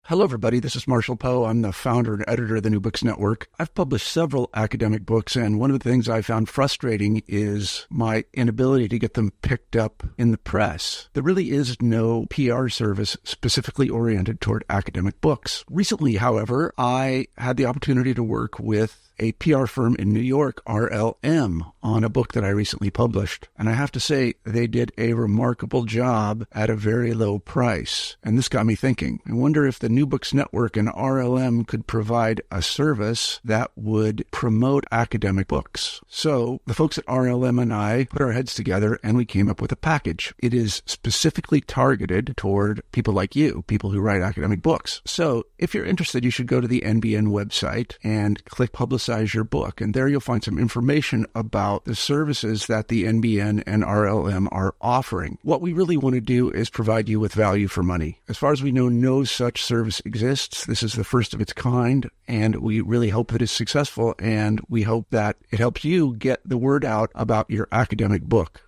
Hello, everybody. This is Marshall Poe. I'm the founder and editor of the New Books Network. I've published several academic books, and one of the things I found frustrating is my inability to get them picked up in the press. There really is no PR service specifically oriented toward academic books. Recently, however, I had the opportunity to work with a PR firm in New York, RLM, on a book that I recently published. And I have to say, they did a remarkable job at a very low price. And this got me thinking. I wonder if the New Books Network and RLM could provide a service that would promote academic books. So the folks at RLM and I put our heads together and we came up with a package. It is specifically targeted toward people like you, people who write academic books. So if you're interested, you should go to the NBN website and click Publicize Your Book. And there you'll find some information about the services that the NBN and RLM are offering. What we really want to do is provide you with value for money. As far as we know, no such service exists. This is the first of its kind, and we really hope that it's successful, and we hope that it helps you get the word out about your academic book.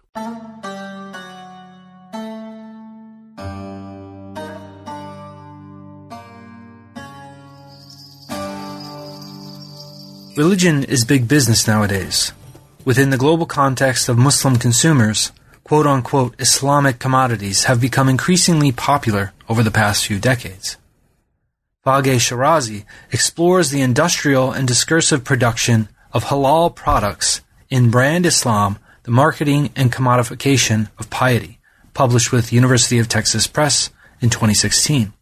Religion is big business nowadays. Within the global context of Muslim consumers, quote-unquote Islamic commodities have become increasingly popular over the past few decades. Fageh Shirazi explores the industrial and discursive production of halal products in Brand Islam, the Marketing and Commodification of Piety, published with University of Texas Press in 2016.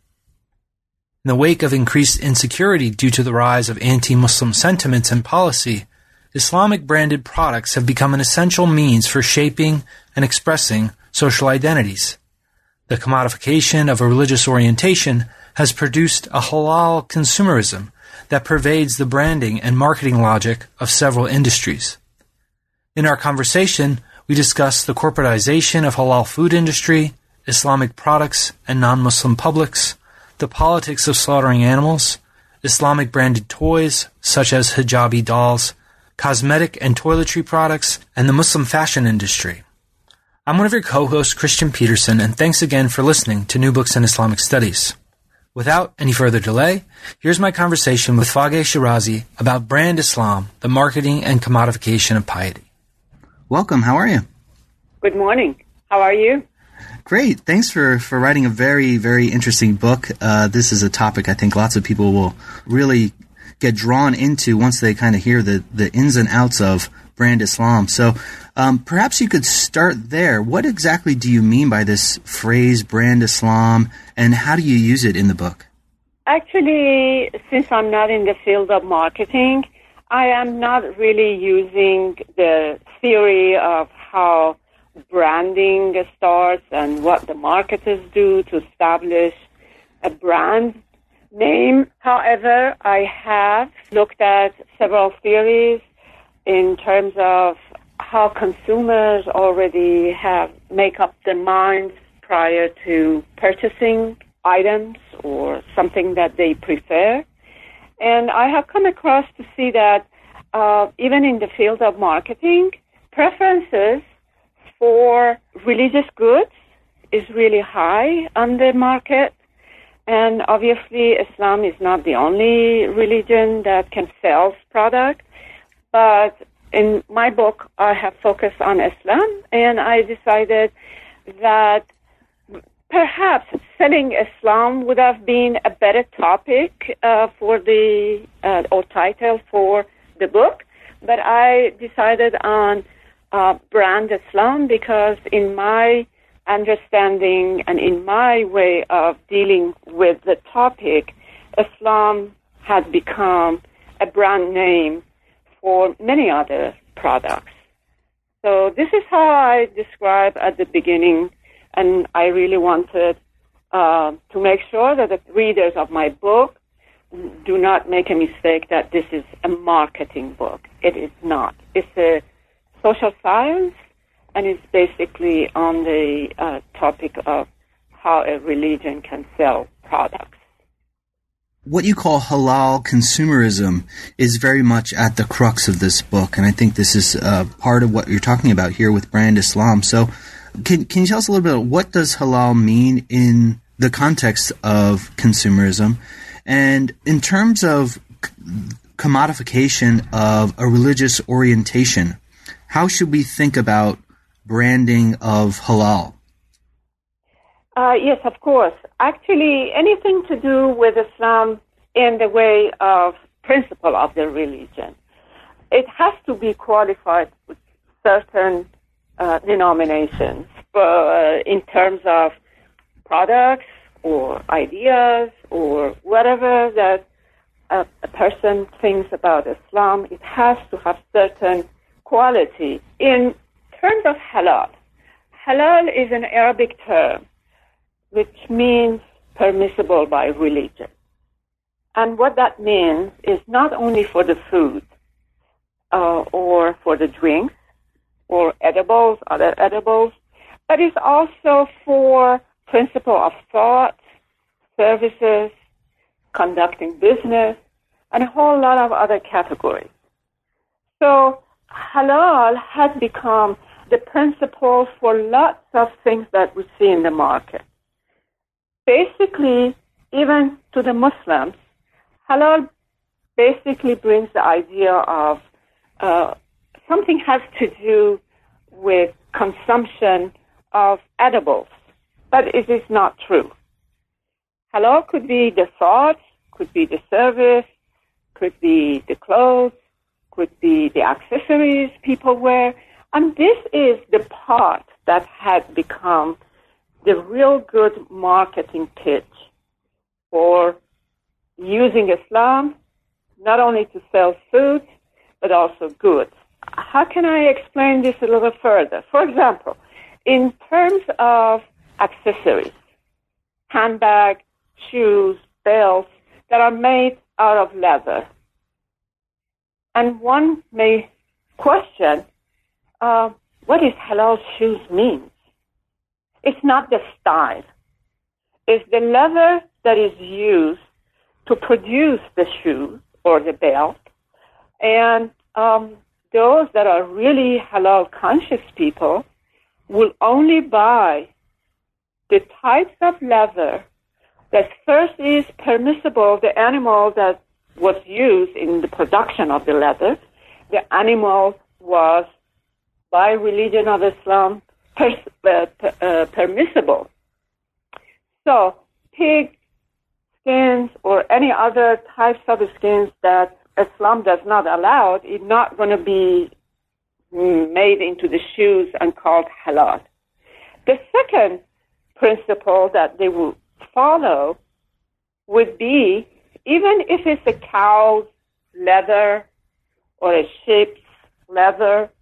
In the wake of increased insecurity due to the rise of anti-Muslim sentiments and policy, Islamic branded products have become an essential means for shaping and expressing social identities. The commodification of a religious orientation has produced a halal consumerism that pervades the branding and marketing logic of several industries. In our conversation, we discuss the corporatization of halal food industry, Islamic products and non-Muslim publics, the politics of slaughtering animals, Islamic branded toys such as hijabi dolls, cosmetic and toiletry products, and the Muslim fashion industry. I'm one of your co-hosts, Christian Peterson, and thanks again for listening to New Books in Islamic Studies. Without any further delay, here's my conversation with Fageh Shirazi about Brand Islam, the Marketing and Commodification of Piety. Welcome. How are you? Good morning. How are you? Great. Thanks for writing a very, very interesting book. This is a topic I think lots of people will really get drawn into once they kind of hear the ins and outs of Brand Islam. So perhaps you could start there. What exactly do you mean by this phrase, Brand Islam, and how do you use it in the book? Actually, since I'm not in the field of marketing, I am not really using the theory of how branding starts and what the marketers do to establish a brand name. However, I have looked at several theories in terms of how consumers already make up their minds prior to purchasing items or something that they prefer. And I have come across to see that even in the field of marketing, preferences for religious goods is really high on the market. And obviously, Islam is not the only religion that can sell products. But in my book, I have focused on Islam, and I decided that perhaps selling Islam would have been a better topic for the or title for the book. But I decided on Brand Islam because in my understanding and in my way of dealing with the topic, Islam has become a brand name for many other products. So this is how I describe at the beginning, and I really wanted to make sure that the readers of my book do not make a mistake that this is a marketing book. It is not. It's a social science, and it's basically on the topic of how a religion can sell products. What you call halal consumerism is very much at the crux of this book, and I think this is part of what you're talking about here with Brand Islam. So can you tell us a little bit about what does halal mean in the context of consumerism, and in terms of commodification of a religious orientation, how should we think about branding of halal? Yes, of course. Actually, anything to do with Islam in the way of principle of the religion, it has to be qualified with certain denominations in terms of products or ideas or whatever that a person thinks about Islam. It has to have certain quality. In terms of halal, halal is an Arabic term which means permissible by religion. And what that means is not only for the food or for the drinks or edibles, other edibles, but it's also for principle of thought, services, conducting business, and a whole lot of other categories. So halal has become the principle for lots of things that we see in the market. Basically, even to the Muslims, halal basically brings the idea of something has to do with consumption of edibles, but it is not true. Halal could be the thoughts, could be the service, could be the clothes, could be the accessories people wear, and this is the part that has become the real good marketing pitch for using Islam not only to sell food, but also goods. How can I explain this a little further? For example, in terms of accessories, handbags, shoes, belts that are made out of leather. And one may question, what is halal shoes mean? It's not the style. It's the leather that is used to produce the shoe or the belt. And those that are really halal conscious people will only buy the types of leather that first is permissible, the animal that was used in the production of the leather. The animal was, by religion of Islam, permissible. So pig skins or any other types of skins that Islam does not allow is not going to be made into the shoes and called halal. The second principle that they will follow would be, even if it's a cow's leather or a sheep's leather,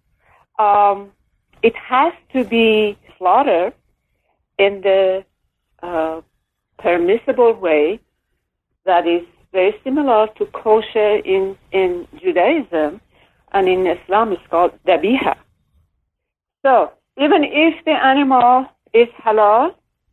it has to be slaughtered in the permissible way that is very similar to kosher in Judaism, and in Islam it's called dabiha. So even if the animal is halal,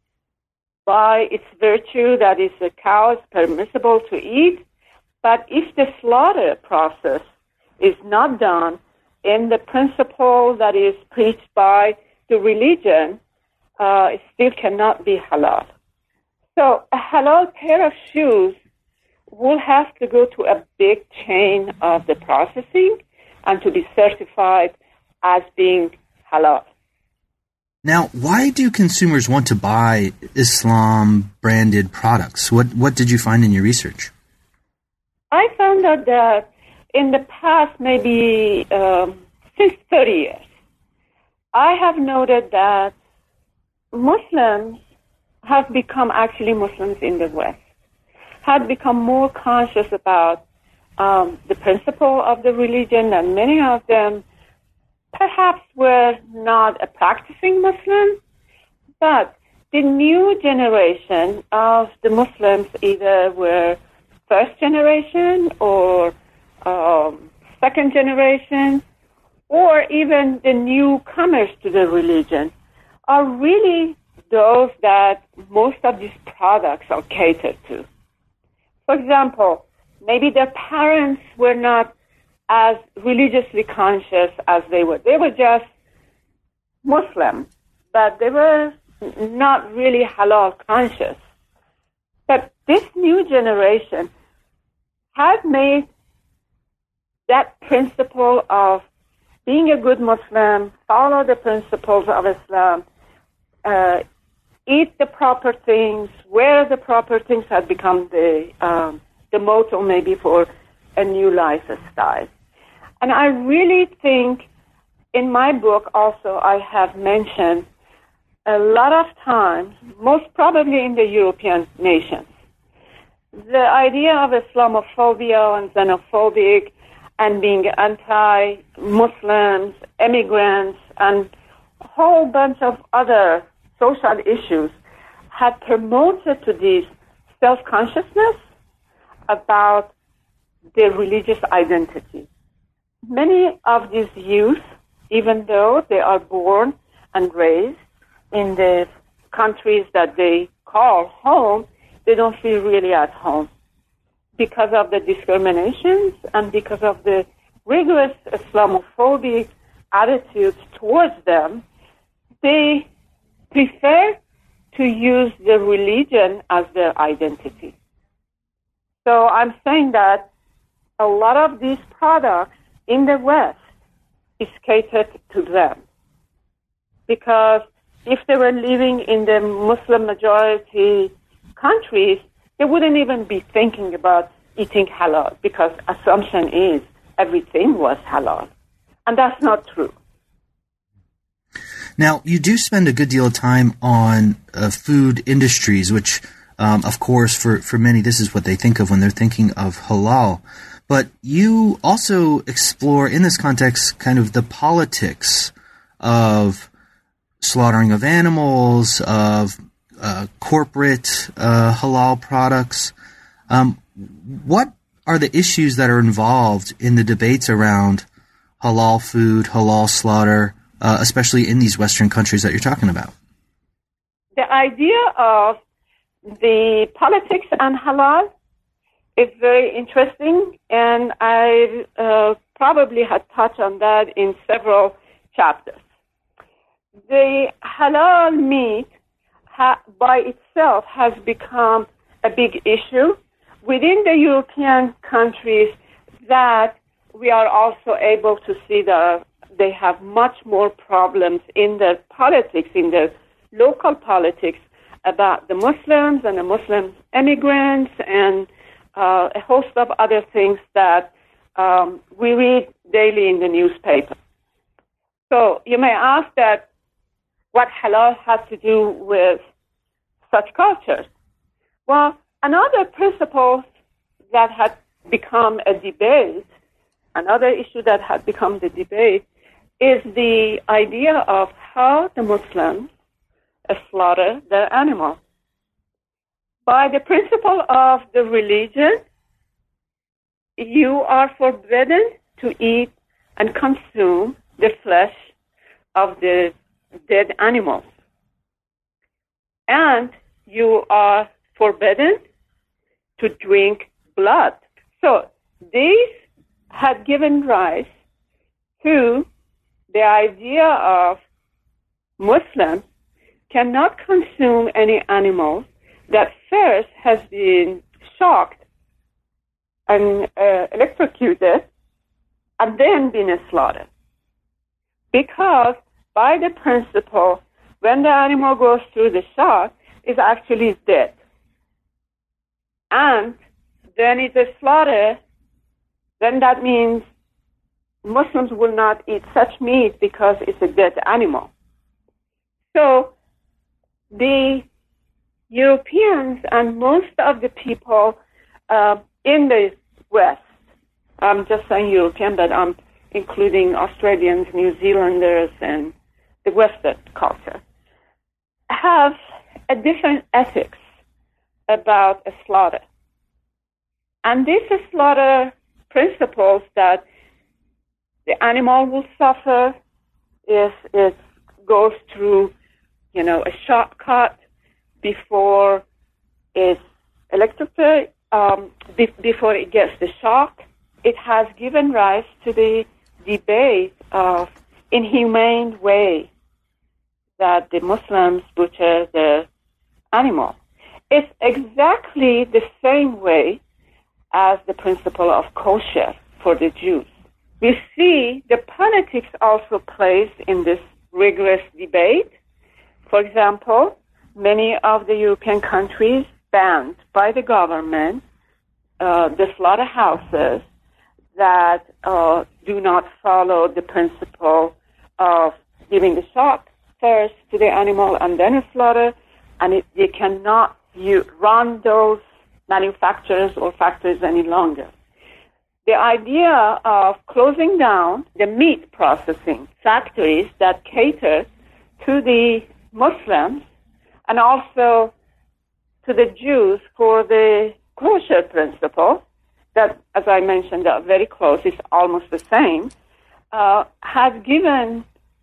by its virtue that is a cow is permissible to eat, but if the slaughter process is not done in the principle that is preached by the religion, it still cannot be halal. So a halal pair of shoes will have to go to a big chain of the processing and to be certified as being halal. Now, why do consumers want to buy Islam-branded products? What did you find in your research? I found out that in the past, maybe since 30 years, I have noted that Muslims have become, actually Muslims in the West, have become more conscious about the principle of the religion, and many of them perhaps were not a practicing Muslim, but the new generation of the Muslims either were first generation or second generation, or even the newcomers to the religion, are really those that most of these products are catered to. For example, maybe their parents were not as religiously conscious as they were. They were just Muslim, but they were not really halal conscious. But this new generation has made that principle of being a good Muslim, follow the principles of Islam, eat the proper things, wear the proper things, has become the motto maybe for a new lifestyle. And I really think in my book also I have mentioned a lot of times, most probably in the European nations, the idea of Islamophobia and xenophobic and being anti-Muslims, immigrants, and a whole bunch of other social issues had promoted to this self-consciousness about their religious identity. Many of these youth, even though they are born and raised in the countries that they call home, they don't feel really at home because of the discriminations and because of the rigorous Islamophobic attitudes towards them. They prefer to use the religion as their identity. So I'm saying that a lot of these products in the West is catered to them. Because if they were living in the Muslim majority countries, they wouldn't even be thinking about eating halal, because assumption is everything was halal. And that's not true. Now, you do spend a good deal of time on food industries, which, of course, for many, this is what they think of when they're thinking of halal. But you also explore, in this context, kind of the politics of slaughtering of animals, of corporate halal products. What are the issues that are involved in the debates around halal food, halal slaughter, especially in these Western countries that you're talking about? The idea of the politics and halal is very interesting, and I probably had touched on that in several chapters. The halal meat by itself has become a big issue within the European countries, that we are also able to see that they have much more problems in their politics, in their local politics, about the Muslims and the Muslim immigrants and a host of other things that we read daily in the newspaper. So you may ask that what halal has to do with such cultures. Well, another principle that had become a debate, another issue that had become the debate, is the idea of how the Muslims slaughter their animals. By the principle of the religion, you are forbidden to eat and consume the flesh of the dead animals. And you are forbidden to drink blood. So these had given rise to the idea of Muslims cannot consume any animal that first has been shocked and electrocuted and then been slaughtered. Because by the principle, when the animal goes through the shock, it's actually dead. And then it's a slaughter, then that means Muslims will not eat such meat because it's a dead animal. So the Europeans and most of the people in the West, I'm just saying European, but I'm including Australians, New Zealanders, and the Western culture, have a different ethics about a slaughter. And this slaughter principles that the animal will suffer if it goes through, a shortcut before it's electrocuted, before it gets the shock. It has given rise to the debate of inhumane way that the Muslims butcher the animal. It's exactly the same way as the principle of kosher for the Jews. We see the politics also plays in this rigorous debate. For example, many of the European countries banned by the government the slaughterhouses that do not follow the principle of giving the shot first to the animal and then a slaughter, and they cannot run those manufacturers or factories any longer. The idea of closing down the meat processing factories that cater to the Muslims and also to the Jews for the kosher principle, that, as I mentioned, are very close, it's almost the same, has given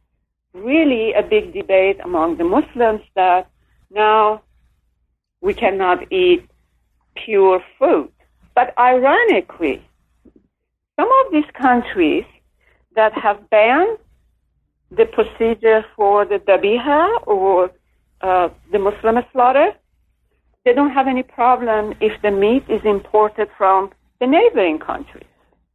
really a big debate among the Muslims that now we cannot eat pure food. But ironically, some of these countries that have banned the procedure for the dabiha or the Muslim slaughter, they don't have any problem if the meat is imported from the neighboring countries.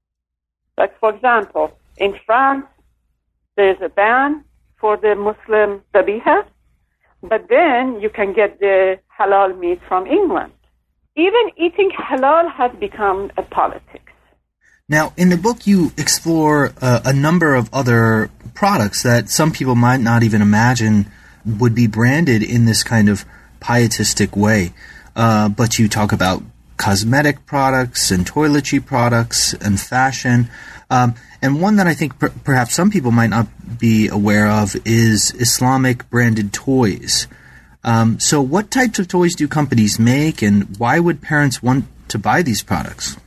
Like, for example, in France, there's a ban for the Muslim dabiha, but then you can get the halal meat from England. Even eating halal has become a politics. Now, in the book, you explore a number of other products that some people might not even imagine would be branded in this kind of pietistic way. But you talk about cosmetic products and toiletry products and fashion. And one that I think perhaps some people might not be aware of is Islamic branded toys. So what types of toys do companies make, and why would parents want to buy these products?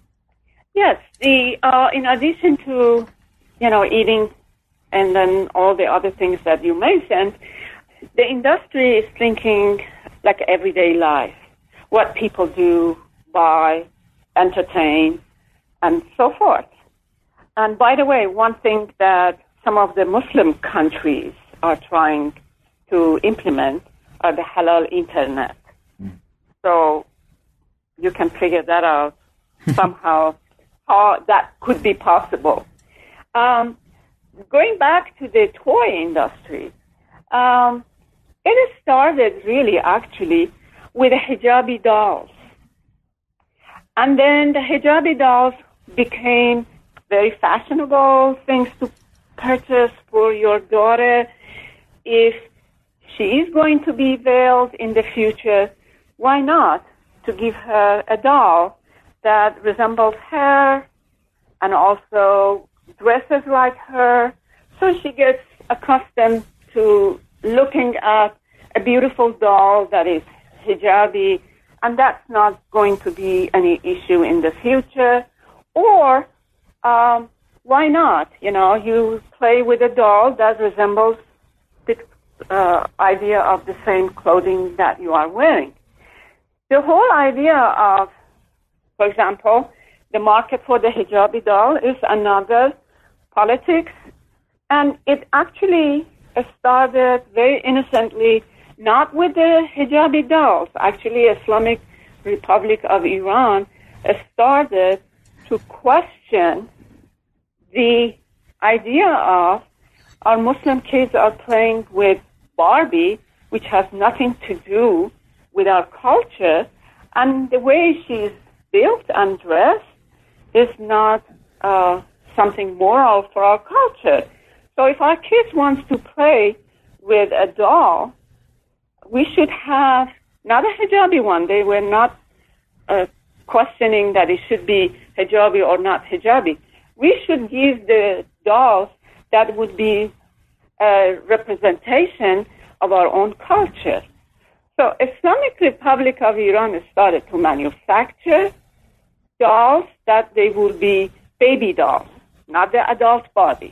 Yes, in addition to, eating and then all the other things that you mentioned, the industry is thinking like everyday life, what people do, buy, entertain, and so forth. And by the way, one thing that some of the Muslim countries are trying to implement are the halal internet. So you can figure that out somehow, how that could be possible. Going back to the toy industry, it started really actually with the hijabi dolls. And then the hijabi dolls became very fashionable things to purchase for your daughter. If she is going to be veiled in the future, why not to give her a doll that resembles her and also dresses like her, so she gets accustomed to looking at a beautiful doll that is hijabi, and that's not going to be any issue in the future. Or why not? You play with a doll that resembles the idea of the same clothing that you are wearing. The whole idea of, for example, the market for the hijabi doll is another politics, and it actually started very innocently, not with the hijabi dolls. Actually, Islamic Republic of Iran started to question the idea of our Muslim kids are playing with Barbie, which has nothing to do with our culture, and the way she's built and dressed is not something moral for our culture. So if our kids want to play with a doll, we should have not a hijabi one. They were not questioning that it should be hijabi or not hijabi. We should give the dolls that would be a representation of our own culture. So Islamic Republic of Iran started to manufacture dolls that they will be baby dolls, not the adult Barbie,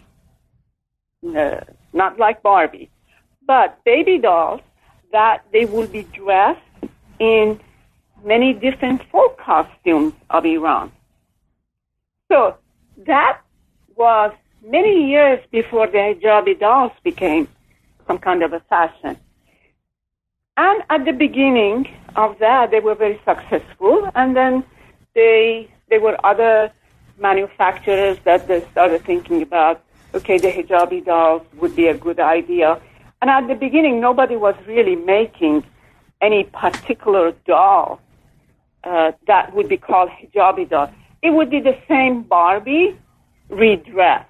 not like Barbie, but baby dolls that they will be dressed in many different folk costumes of Iran. So that was many years before the hijabi dolls became some kind of a fashion. And at the beginning of that, they were very successful. And then there were other manufacturers that they started thinking about, okay, the hijabi dolls would be a good idea. And at the beginning, nobody was really making any particular doll that would be called hijabi doll. It would be the same Barbie redressed,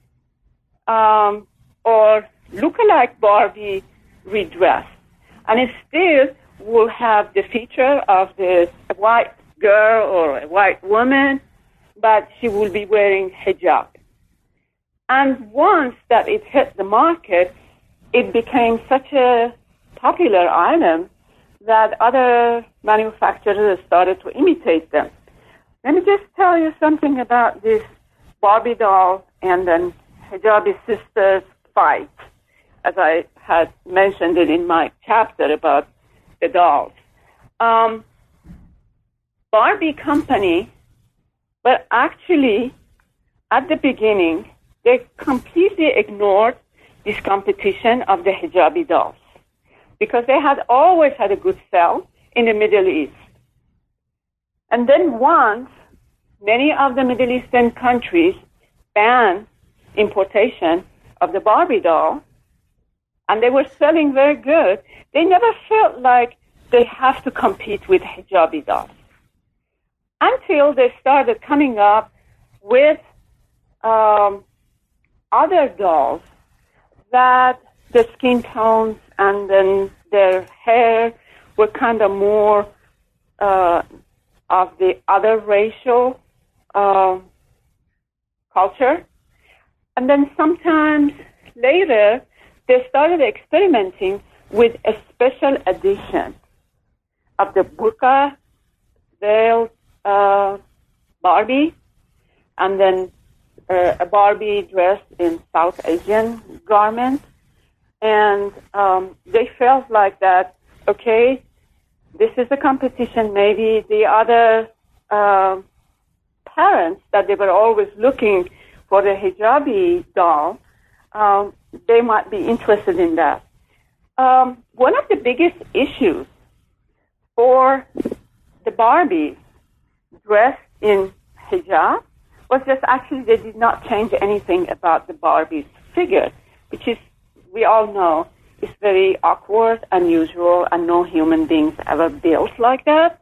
or lookalike Barbie redressed. And it still will have the feature of the white girl or a white woman, but she will be wearing hijab. And once that it hit the market, it became such a popular item that other manufacturers started to imitate them. Let me just tell you something about this Barbie doll and then hijabi sisters fight, as I had mentioned it in my chapter about the dolls. Barbie company, but actually at the beginning, they completely ignored this competition of the hijabi dolls because they had always had a good sell in the Middle East. And then once many of the Middle Eastern countries banned importation of the Barbie doll, and they were selling very good, they never felt like they have to compete with hijabi dolls until they started coming up with other dolls that the skin tones and then their hair were kind of more of the other racial culture. And then sometimes later, they started experimenting with a special edition of the burqa veiled Barbie, and then a Barbie dressed in South Asian garments. And they felt like that, okay, this is a competition. Maybe the other parents that they were always looking for the hijabi doll, they might be interested in that. One of the biggest issues for the Barbie dressed in hijab was just actually they did not change anything about the Barbie's figure, which is, we all know, is very awkward, unusual, and no human beings ever built like that.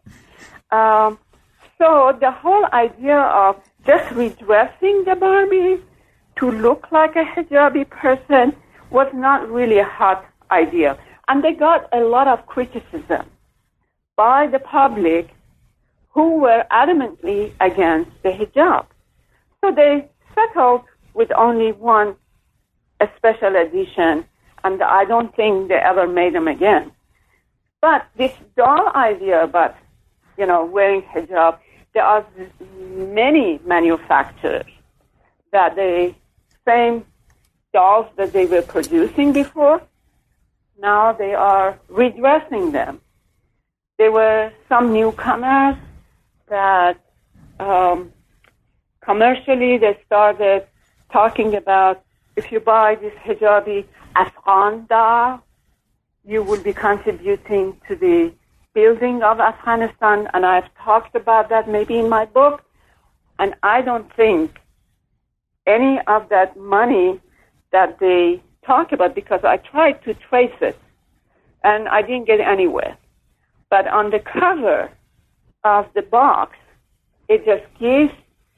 So the whole idea of just redressing the Barbie to look like a hijabi person was not really a hot idea. And they got a lot of criticism by the public who were adamantly against the hijab. So they settled with only one a special edition, and I don't think they ever made them again. But this doll idea about, wearing hijab, there are many manufacturers that the same dolls that they were producing before, now they are redressing them. There were some newcomers that commercially they started talking about, if you buy this hijabi Afghan doll, you will be contributing to the building of Afghanistan, and I've talked about that maybe in my book, and I don't think any of that money that they talk about, because I tried to trace it, and I didn't get anywhere. But on the cover of the box, it just gives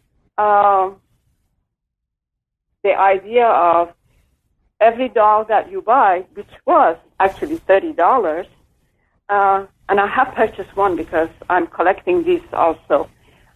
the idea of every doll that you buy, which was actually $30, and I have purchased one because I'm collecting these also.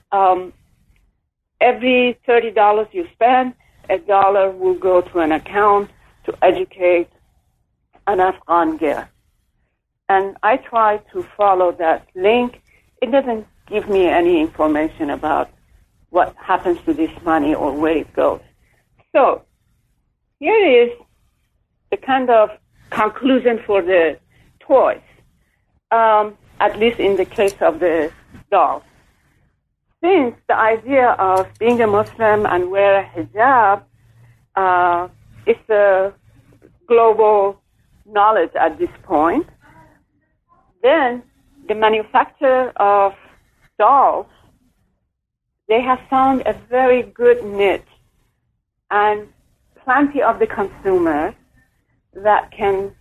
Every $30 you spend, $1 will go to an account to educate an Afghan girl. And I try to follow that link. It doesn't give me any information about what happens to this money or where it goes. So here is the kind of conclusion for the toys, at least in the case of the dolls. Since the idea of being a Muslim and wear a hijab is a global knowledge at this point, then the manufacturer of dolls, they have found a very good niche and plenty of the consumers that can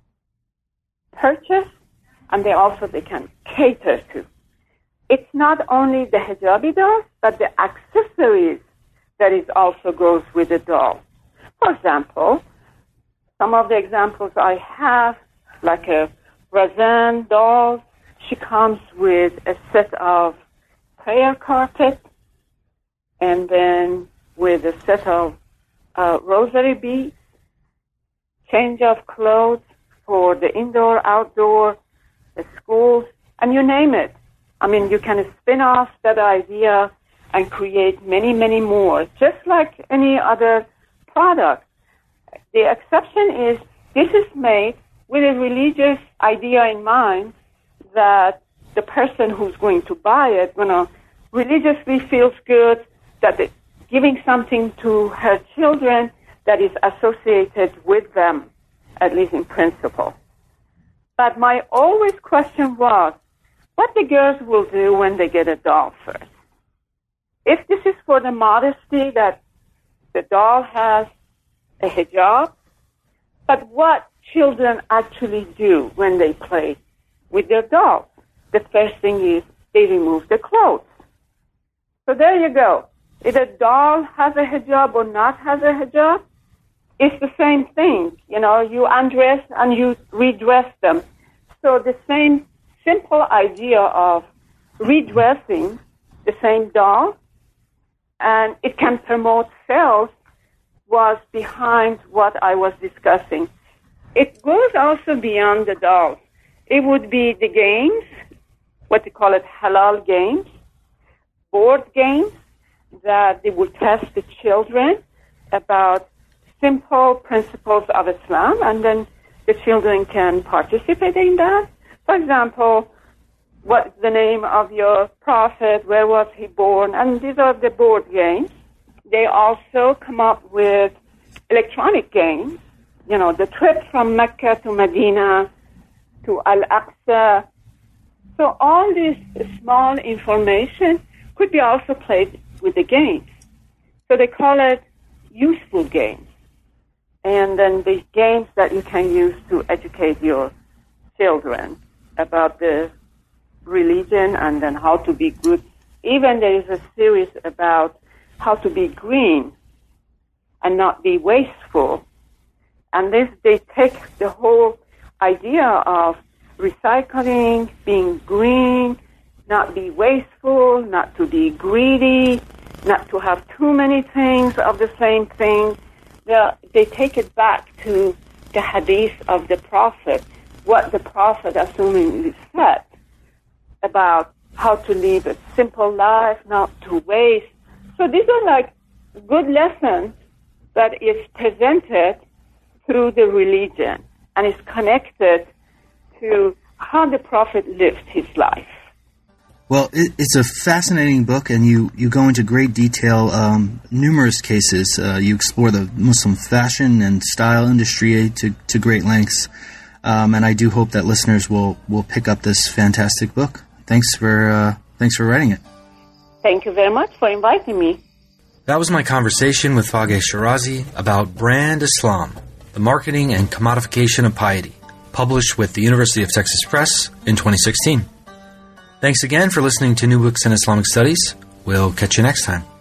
purchase, and they can cater to. It's not only the hijabi dolls, but the accessories that is also goes with the doll. For example, some of the examples I have, like a Razan doll, she comes with a set of prayer carpet, and then with a set of rosary beads, change of clothes for the indoor, outdoor, the schools, and you name it. I mean, you can spin off that idea and create many, many more, just like any other product. The exception is this is made with a religious idea in mind that the person who's going to buy it, religiously feels good that it's giving something to her children that is associated with them, at least in principle. But my always question was, what the girls will do when they get a doll first. If this is for the modesty that the doll has a hijab, but what children actually do when they play with their dolls? The first thing is they remove the clothes. So there you go. If a doll has a hijab or not has a hijab, it's the same thing. You undress and you redress them. So the same simple idea of redressing the same doll, and it can promote sales, was behind what I was discussing. It goes also beyond the dolls. It would be the games, what they call it, halal games, board games, that they would test the children about simple principles of Islam, and then the children can participate in that. For example, what's the name of your prophet? Where was he born? And these are the board games. They also come up with electronic games, the trip from Mecca to Medina to Al-Aqsa. So all this small information could be also played with the games. So they call it useful games. And then the games that you can use to educate your children about the religion and then how to be good. Even there is a series about how to be green and not be wasteful. And they take the whole idea of recycling, being green, not be wasteful, not to be greedy, not to have too many things of the same thing. They take it back to the hadith of the Prophet, what the Prophet assumingly said about how to live a simple life, not to waste. So these are like good lessons that is presented through the religion and is connected to how the Prophet lived his life. Well, it's a fascinating book, and you go into great detail, numerous cases. You explore the Muslim fashion and style industry to great lengths, and I do hope that listeners will pick up this fantastic book. Thanks for writing it. Thank you very much for inviting me. That was my conversation with Fageh Shirazi about Brand Islam, the marketing and commodification of piety, published with the University of Texas Press in 2016. Thanks again for listening to New Books in Islamic Studies. We'll catch you next time.